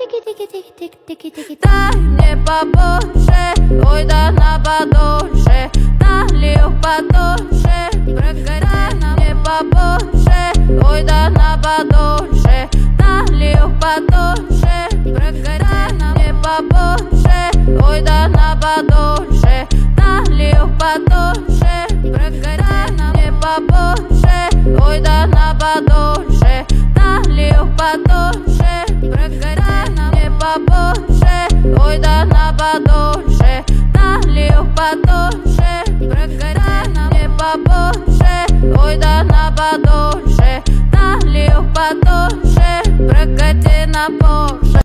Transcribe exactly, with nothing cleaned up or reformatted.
Дай мне побольше, ой, да на подольше, налил подольше, прогоняй мне побольше, ой, да на подольше, налил подольше, прогоняй мне побольше, ой, да на подольше, налил подольше, прогоняй мне побольше, ой, да на подольше, налил подольше, прогоняй мне побольше, ой, да на подольше, налил подольше, прогоняй мне побольше, ой, да на подольше, налил подольше, прокати на Порше.